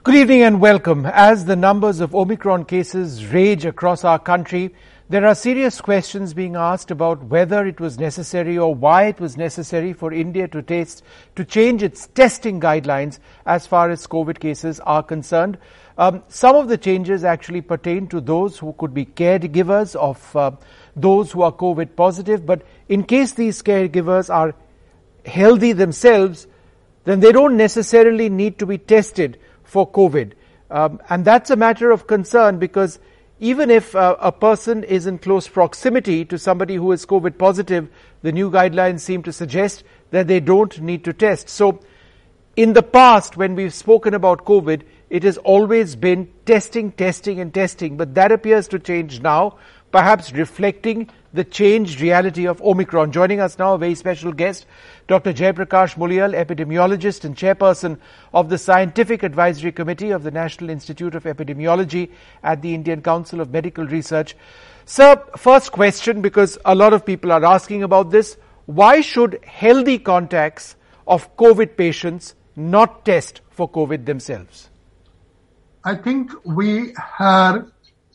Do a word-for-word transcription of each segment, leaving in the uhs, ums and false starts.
Good evening and welcome. As the numbers of Omicron cases rage across our country, there are serious questions being asked about whether it was necessary or why it was necessary for India to test, to change its testing guidelines as far as COVID cases are concerned. Um, some of the changes actually pertain to those who could be caregivers of uh, those who are COVID positive, but in case these caregivers are healthy themselves, then they don't necessarily need to be tested for COVID. Um, and that's a matter of concern because even if uh, a person is in close proximity to somebody who is COVID positive, the new guidelines seem to suggest that they don't need to test. So in the past, when we've spoken about COVID, it has always been testing, testing and testing, but that appears to change now, perhaps reflecting the changed reality of Omicron. Joining us now, a very special guest, Doctor Jaiprakash Mulial, epidemiologist and chairperson of the Scientific Advisory Committee of the National Institute of Epidemiology at the Indian Council of Medical Research. Sir, first question, because a lot of people are asking about this. Why should healthy contacts of COVID patients not test for COVID themselves? I think we have,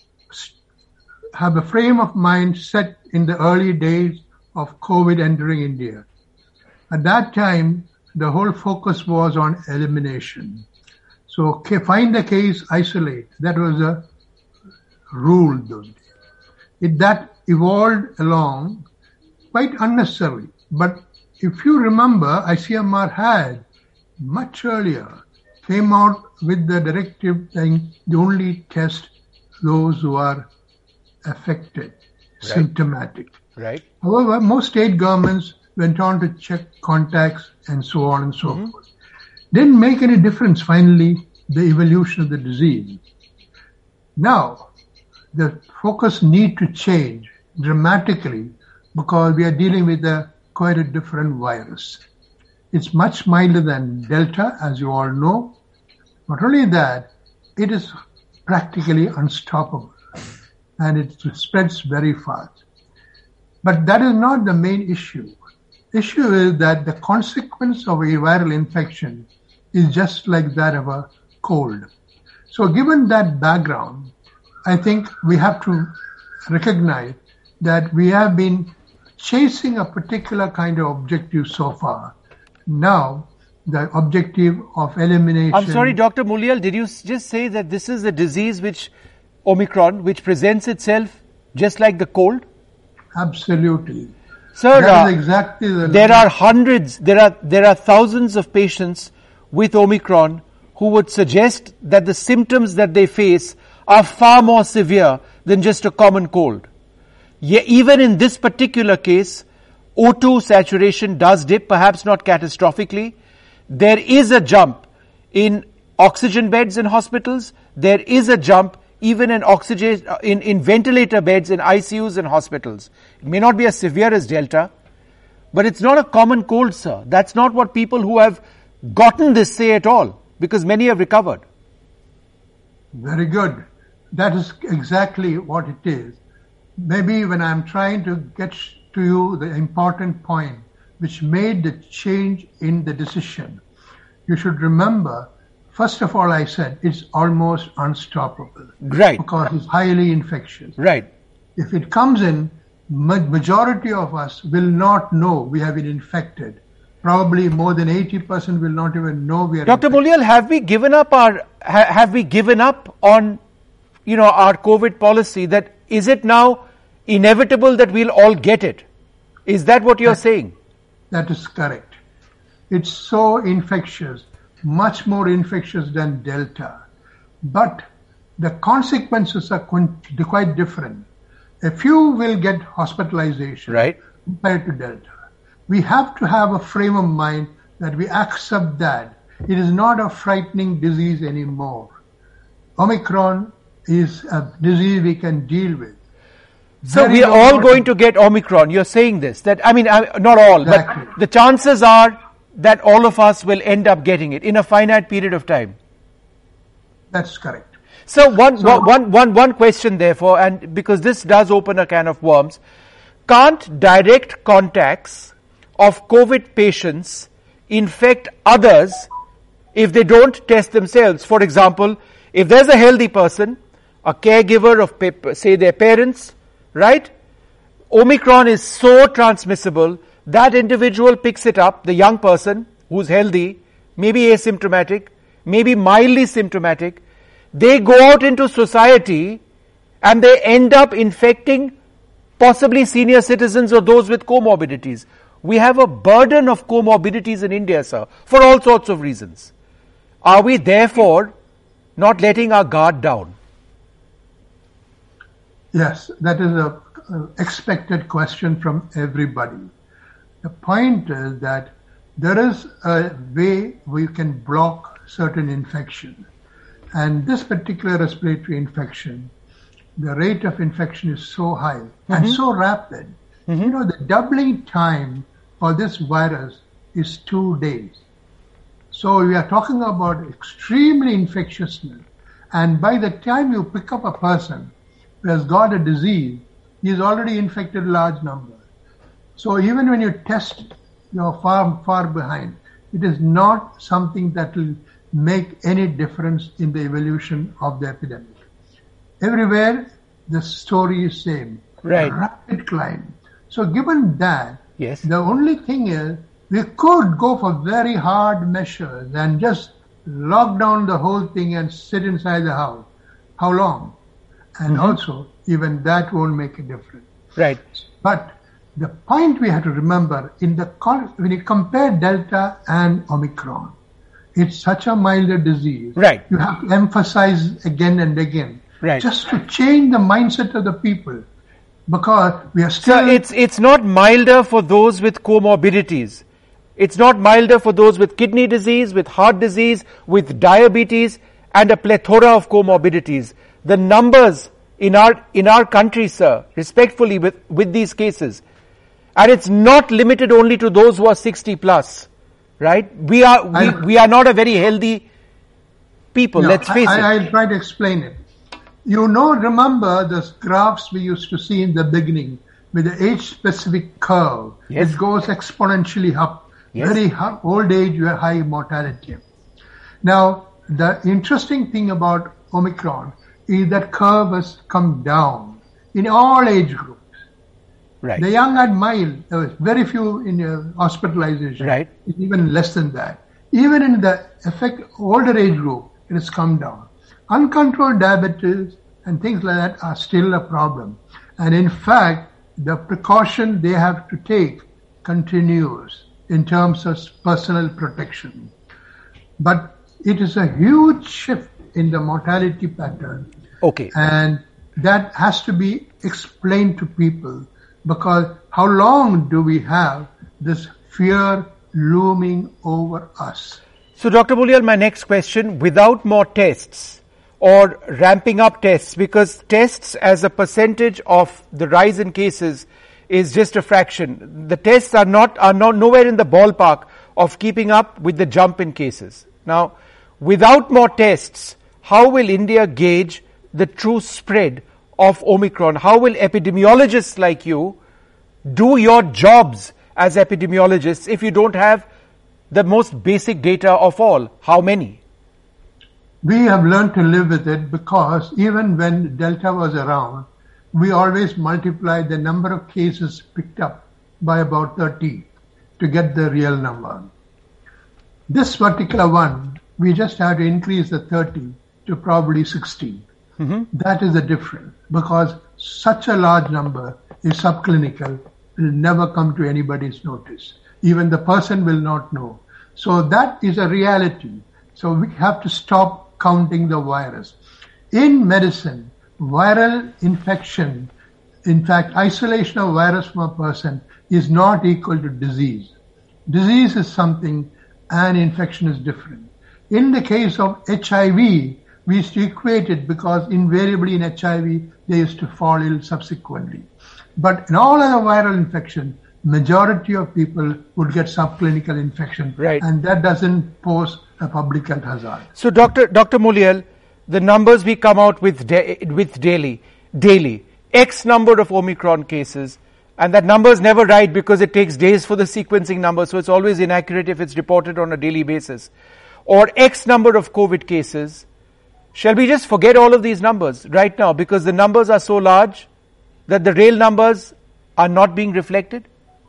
have a frame of mind set in the early days of COVID entering India. At that time, the whole focus was on elimination. So find the case, isolate. That was a rule. It, that evolved along quite unnecessarily. But if you remember, I C M R had much earlier came out with the directive saying you only test those who are affected, right. symptomatic. Right. However, most state governments went on to check contacts and so on and so mm-hmm. forth. Didn't make any difference, finally, the evolution of the disease. Now, the focus need to change dramatically because we are dealing with a quite a different virus. It's much milder than Delta, as you all know. Not only that, it is practically unstoppable and it spreads very fast. But that is not the main issue. Issue is that the consequence of a viral infection is just like that of a cold. So given that background, I think we have to recognize that we have been chasing a particular kind of objective so far. Now, the objective of elimination... I'm sorry, Doctor Mulial, did you just say that this is a disease which, Omicron, which presents itself just like the cold? Absolutely. Sir, that uh, is exactly the there are hundreds, there are there are thousands of patients with Omicron who would suggest that the symptoms that they face are far more severe than just a common cold. Yeah, even in this particular case, O two saturation does dip, perhaps not catastrophically. There is a jump in oxygen beds in hospitals. There is a jump even in oxygen, in, in ventilator beds in I C Us and hospitals. It may not be as severe as Delta, but it's not a common cold, sir. That's not what people who have gotten this say at all, because many have recovered. Very good. That is exactly what it is. Maybe when I'm trying to get to you the important point which made the change in the decision, you should remember, first of all, I said it's almost unstoppable. Right. Because it's highly infectious. Right. If it comes in, majority of us will not know we have been infected. Probably more than eighty percent will not even know we are Doctor infected. Mulial, have we given up our, ha, have we given up on, you know, our COVID policy? That is it now inevitable that we'll all get it? Is that what you're that, saying? That is correct. It's so infectious. Much more infectious than Delta. But the consequences are quite different. A few will get hospitalization right. compared to Delta. We have to have a frame of mind that we accept that it is not a frightening disease anymore. Omicron is a disease we can deal with. So we are all going to get Omicron. You're saying this. That I mean, not all, exactly. But the chances are that all of us will end up getting it in a finite period of time. That's correct. So one, so, one, one, one question therefore, and because this does open a can of worms, can't direct contacts of COVID patients infect others if they don't test themselves. For example, if there's a healthy person, a caregiver of, say, their parents, right? Omicron is so transmissible, that individual picks it up, the young person who's healthy, maybe asymptomatic, maybe mildly symptomatic. They go out into society and they end up infecting possibly senior citizens or those with comorbidities. We have a burden of comorbidities in India, sir, for all sorts of reasons. Are we therefore not letting our guard down? Yes, that is a, a expected question from everybody. The point is that there is a way we can block certain infection. And this particular respiratory infection, the rate of infection is so high mm-hmm. and so rapid. Mm-hmm. You know, the doubling time for this virus is two days. So we are talking about extremely infectiousness. And by the time you pick up a person who has got a disease, he has already infected a large number. So even when you test, you're far, far behind. It is not something that will make any difference in the evolution of the epidemic. Everywhere, the story is same. Right. A rapid climb. So given that, yes. the only thing is, we could go for very hard measures and just lock down the whole thing and sit inside the house. How long? And mm-hmm. also, even that won't make a difference. Right. But the point we have to remember, in the when you compare Delta and Omicron, it's such a milder disease. Right. You have to emphasize again and again. Right. Just to change the mindset of the people. Because we are still... So it's, it's not milder for those with comorbidities. It's not milder for those with kidney disease, with heart disease, with diabetes, and a plethora of comorbidities. The numbers in our, in our country, sir, respectfully with, with these cases, and it's not limited only to those who are sixty plus, right? We are, we, we are not a very healthy people, no, let's face I, it. I, I'll try to explain it. You know, remember the graphs we used to see in the beginning with the age-specific curve. Yes. It goes exponentially up. Yes. Very high, old age, high mortality. Now, the interesting thing about Omicron is that curve has come down in all age groups. Right. The young and mild, there was very few in uh, hospitalization. Right. Even less than that. Even in the effect older age group, it has come down. Uncontrolled diabetes and things like that are still a problem. And in fact, the precaution they have to take continues in terms of personal protection. But it is a huge shift in the mortality pattern. Okay. And that has to be explained to people, because how long do we have this fear looming over us? So, Doctor Mulyal, my next question, without more tests or ramping up tests, because tests as a percentage of the rise in cases is just a fraction. The tests are not, are not nowhere in the ballpark of keeping up with the jump in cases. Now, without more tests, how will India gauge the true spread of Omicron? How will epidemiologists like you do your jobs as epidemiologists if you don't have the most basic data of all? How many? We have learned to live with it, because even when Delta was around, we always multiplied the number of cases picked up by about thirty to get the real number. This particular one, we just had to increase the thirty to probably sixty. Mm-hmm. That is the difference, because such a large number is subclinical, will never come to anybody's notice. Even the person will not know. So that is a reality. So we have to stop counting the virus. In medicine, viral infection, in fact, isolation of virus from a person is not equal to disease. Disease is something and infection is different. In the case of H I V, we used to equate it because invariably in H I V, they used to fall ill subsequently. But in all other viral infection, majority of people would get subclinical infection. Right. And that doesn't pose a public health hazard. So, Doctor Doctor Mulyal, the numbers we come out with da- with daily, daily, X number of Omicron cases, and that number is never right because it takes days for the sequencing number, so it's always inaccurate if it's reported on a daily basis. or X number of COVID cases, shall we just forget all of these numbers right now because the numbers are so large that the real numbers are not being reflected?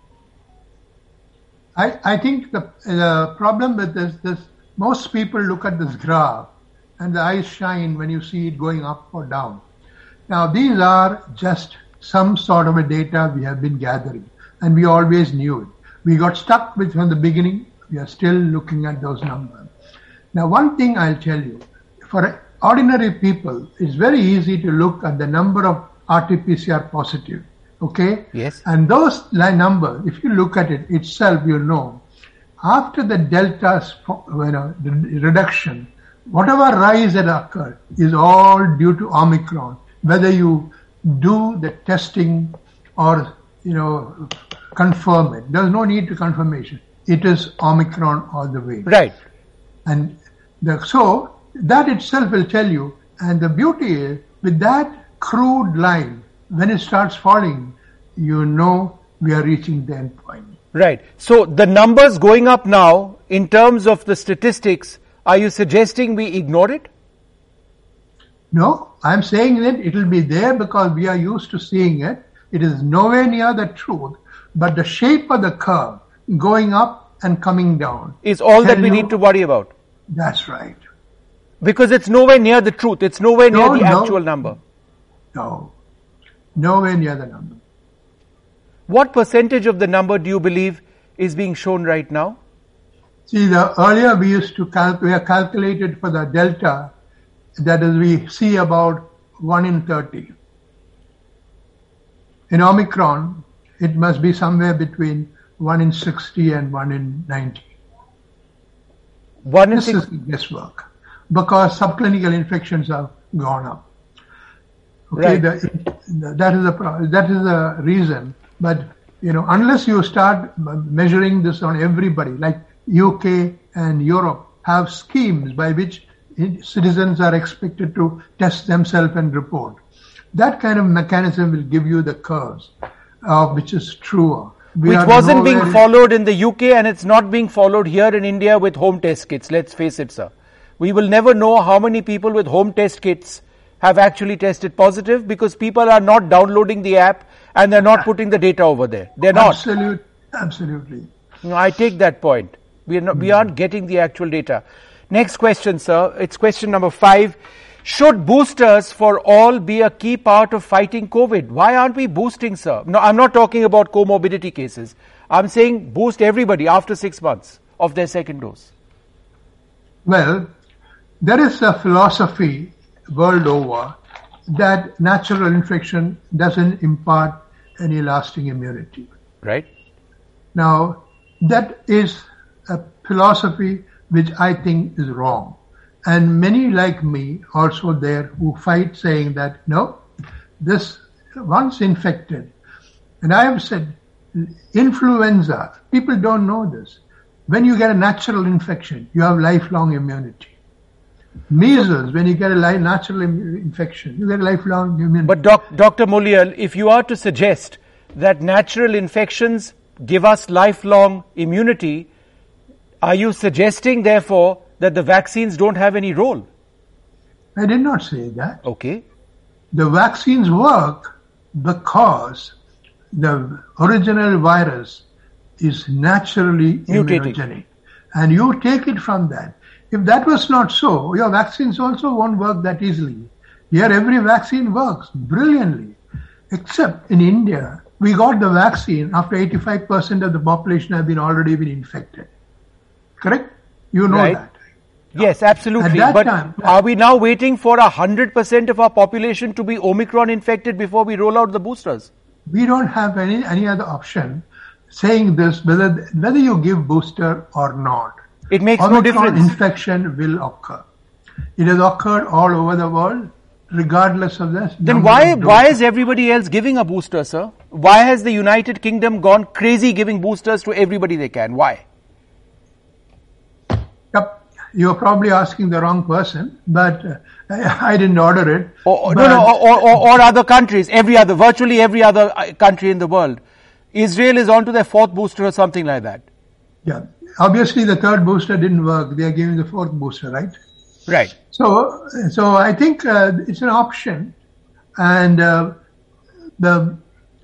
I, I think the, the problem with this, this, most people look at this graph and the eyes shine when you see it going up or down. Now, these are just some sort of a data we have been gathering, and we always knew it. We got stuck with from the beginning. We are still looking at those numbers. Now, one thing I'll tell you, for ordinary people, it's very easy to look at the number of R T P C R positive, okay? Yes. And those numbers, if you look at it itself, you'll know, after the delta you know, reduction, whatever rise that occurred is all due to Omicron, whether you do the testing or, you know, confirm it. There's no need to confirmation. It is Omicron all the way. Right. And the, so that itself will tell you, and the beauty is, with that crude line, when it starts falling, you know we are reaching the end point. Right. So the numbers going up now, in terms of the statistics, are you suggesting we ignore it? No, I'm saying that it will be there because we are used to seeing it. It is nowhere near the truth, but the shape of the curve going up and coming down is all that we you, need to worry about. That's right. Because it's nowhere near the truth. It's nowhere near no, the no, actual number. No, nowhere near the number. What percentage of the number do you believe is being shown right now? See, the earlier we used to calculate, we have calculated for the delta, that is, we see about one in thirty. In Omicron, it must be somewhere between one in sixty and one in ninety. One in this six- is guesswork because subclinical infections have gone up. Okay, right. the, that is the that is the reason. But you know, unless you start measuring this on everybody, like U K and Europe have schemes by which citizens are expected to test themselves and report. That kind of mechanism will give you the curves, uh, which is truer. We Which wasn't being followed in the U K, and it's not being followed here in India with home test kits. Let's face it, sir. We will never know how many people with home test kits have actually tested positive because people are not downloading the app and they're not putting the data over there. They're not. Absolute, absolutely. No, I take that point. We are not, we aren't getting the actual data. Next question, sir. It's question number five. Should boosters for all be a key part of fighting COVID? Why aren't we boosting, sir? No, I'm not talking about comorbidity cases. I'm saying boost everybody after six months of their second dose. Well, there is a philosophy world over that natural infection doesn't impart any lasting immunity. Right. Now, that is a philosophy which I think is wrong. And many like me also there who fight saying that, no, this once infected, and I have said influenza, people don't know this. When you get a natural infection, you have lifelong immunity. Measles, when you get a natural infection, you get a lifelong immunity. But doc, Doctor Mulial, if you are to suggest that natural infections give us lifelong immunity, are you suggesting, therefore, that the vaccines don't have any role? I did not say that. Okay. The vaccines work because the original virus is naturally mutating. Immunogenic. And you take it from that. If that was not so, your vaccines also won't work that easily. Here every vaccine works brilliantly. Except in India, we got the vaccine after eighty-five percent of the population have been already been infected. Correct? You know right. that. Yes, absolutely. At that but time, are we now waiting for one hundred percent of our population to be Omicron infected before we roll out the boosters? We don't have any, any other option saying this, whether whether you give booster or not. It makes Omicron no difference. Infection will occur. It has occurred all over the world, regardless of this. Then why why is everybody else giving a booster, sir? Why has the United Kingdom gone crazy giving boosters to everybody they can? Why? Yep. You're probably asking the wrong person, but uh, I, I didn't order it. Or, no, no, or, or, or other countries, every other, virtually every other country in the world. Israel is on to their fourth booster or something like that. Yeah. obviously the third booster didn't work. They are giving the fourth booster, right? Right. So, so I think uh, it's an option, and uh, the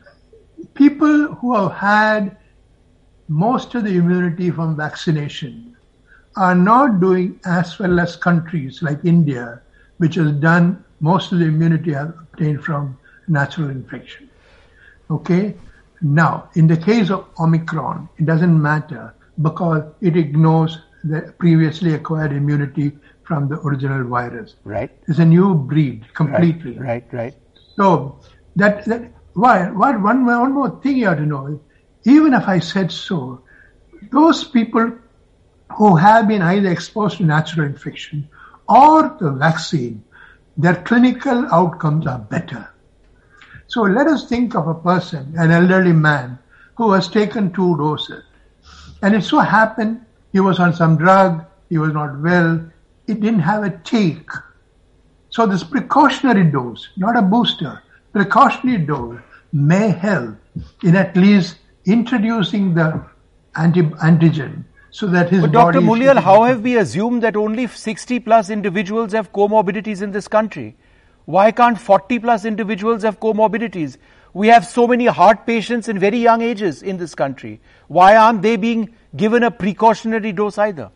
people who have had most of the immunity from vaccination are not doing as well as countries like India, which has done most of the immunity obtained from natural infection. Okay? Now, in the case of Omicron, it doesn't matter because it ignores the previously acquired immunity from the original virus. Right. It's a new breed completely. Right, right, right. So, that, that why, what, one, one more thing you have to know, even if I said so, those people who have been either exposed to natural infection or the vaccine, their clinical outcomes are better. So let us think of a person, an elderly man, who has taken two doses. And it so happened he was on some drug, he was not well, it didn't have a take. So this precautionary dose, not a booster, precautionary dose may help in at least introducing the anti- antigen so that his but body... Doctor Mulyal, how have we assumed that only sixty plus individuals have comorbidities in this country? Why can't forty plus individuals have comorbidities? We have so many heart patients in very young ages in this country. Why aren't they being given a precautionary dose either?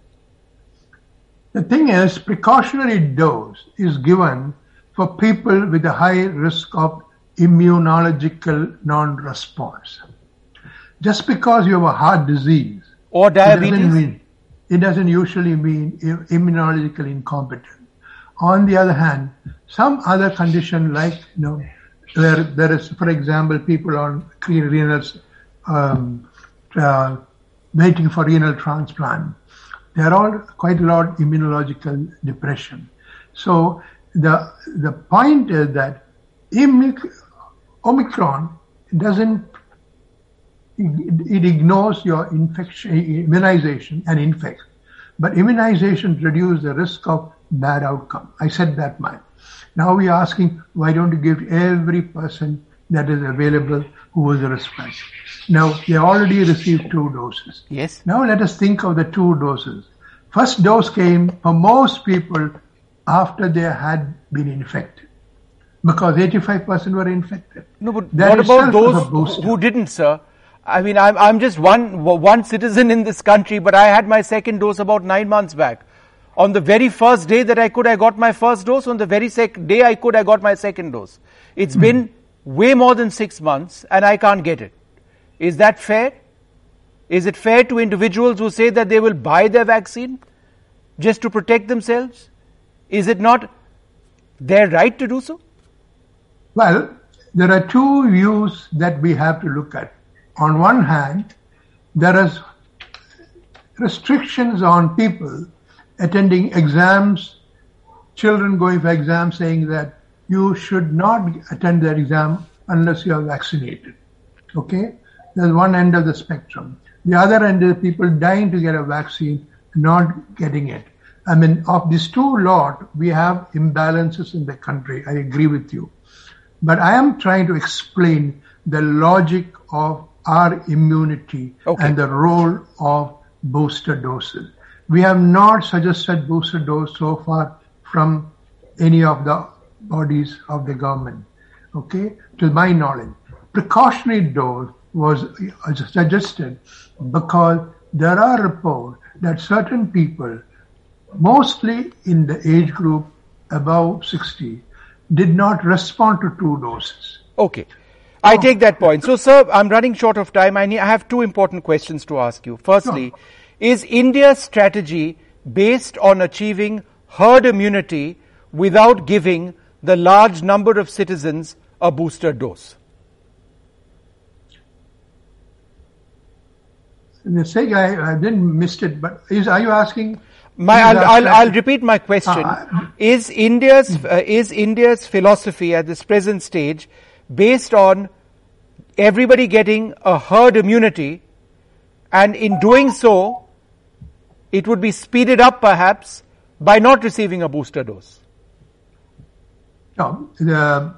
The thing is, precautionary dose is given for people with a high risk of immunological non-response. Just because you have a heart disease or diabetes, it doesn't, mean, it doesn't usually mean immunological incompetent. On the other hand, some other condition like, you know, there, there is, for example, people on renal, um, uh, waiting for renal transplant. They are all quite a lot of immunological depression. So the the point is that Omicron doesn't, it ignores your infection, immunization and infect. But immunization reduces the risk of bad outcome. I said that much. Now we are asking, why don't you give every person that is available who is a respect? Now, they already received two doses. Yes. Now let us think of the two doses. First dose came for most people after they had been infected, because eighty-five percent were infected. No, but that what about those who didn't, sir? I mean, I'm, I'm just one, one citizen in this country, but I had my second dose about nine months back. On the very first day that I could, I got my first dose. On the very sec- day I could, I got my second dose. It's mm. been way more than six months and I can't get it. Is that fair? Is it fair to individuals who say that they will buy their vaccine just to protect themselves? Is it not their right to do so? Well, there are two views that we have to look at. On one hand, there is restrictions on people attending exams, children going for exams saying that you should not attend the exam unless you are vaccinated. Okay? There's one end of the spectrum. The other end is people dying to get a vaccine, not getting it. I mean, of these two lot, we have imbalances in the country. I agree with you. But I am trying to explain the logic of our immunity okay. and the role of booster doses. We have not suggested booster dose so far from any of the bodies of the government. Okay? To my knowledge, precautionary dose was suggested because there are reports that certain people, mostly in the age group above sixty, did not respond to two doses. Okay. I take that point. So, sir, I'm running short of time. I, need, I have two important questions to ask you. Firstly, sure. Is India's strategy based on achieving herd immunity without giving the large number of citizens a booster dose? The sake, I, I didn't miss it, but is, are you asking? My, I'll, I'll, I'll repeat my question. Uh, is India's uh, is India's philosophy at this present stage based on everybody getting a herd immunity, and in doing so, it would be speeded up perhaps by not receiving a booster dose? No, the,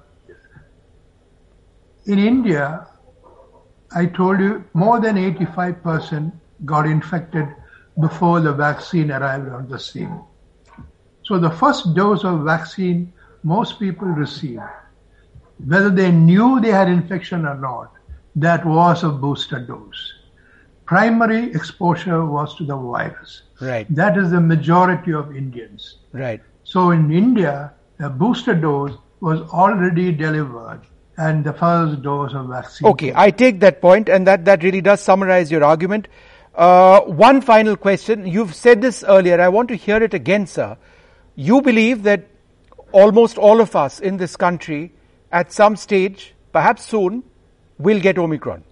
in India, I told you more than eighty-five percent got infected before the vaccine arrived on the scene. So the first dose of vaccine most people received, whether they knew they had infection or not, that was a booster dose. Primary exposure was to the virus. Right. That is the majority of Indians. Right. So in India, the booster dose was already delivered and the first dose of vaccine. Okay, I take that point, and that, that really does summarize your argument. Uh, one final question. You've said this earlier. I want to hear it again, sir. You believe that almost all of us in this country at some stage, perhaps soon, will get Omicron.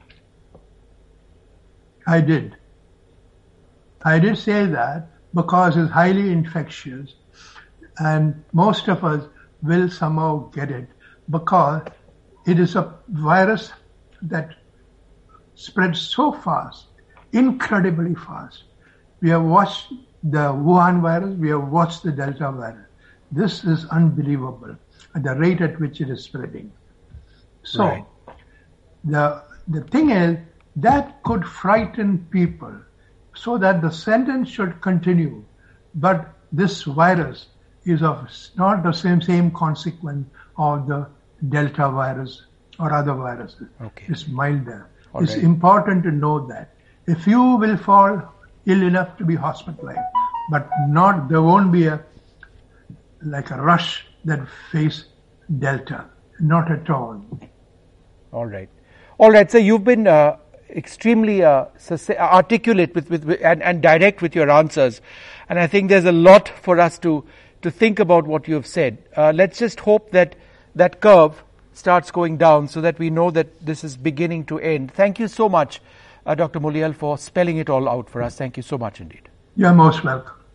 I did. I did say that because it's highly infectious and most of us will somehow get it because it is a virus that spreads so fast, incredibly fast. We have watched the Wuhan virus, we have watched the Delta virus. This is unbelievable at the rate at which it is spreading. So right. the the thing is that could frighten people so that the sentence should continue. But this virus is of not the same same consequence of the Delta virus or other viruses. Okay. It's milder. All it's right. important to know that. If you will fall ill enough to be hospitalized, but not, there won't be a like a rush that face Delta. Not at all. All right. All right. So you've been uh, extremely uh, articulate with, with, with and, and direct with your answers. And I think there's a lot for us to, to think about what you have said. Uh, let's just hope that that curve starts going down so that we know that this is beginning to end. Thank you so much, uh, Doctor Mulial, for spelling it all out for us. Thank you so much indeed. You're most welcome.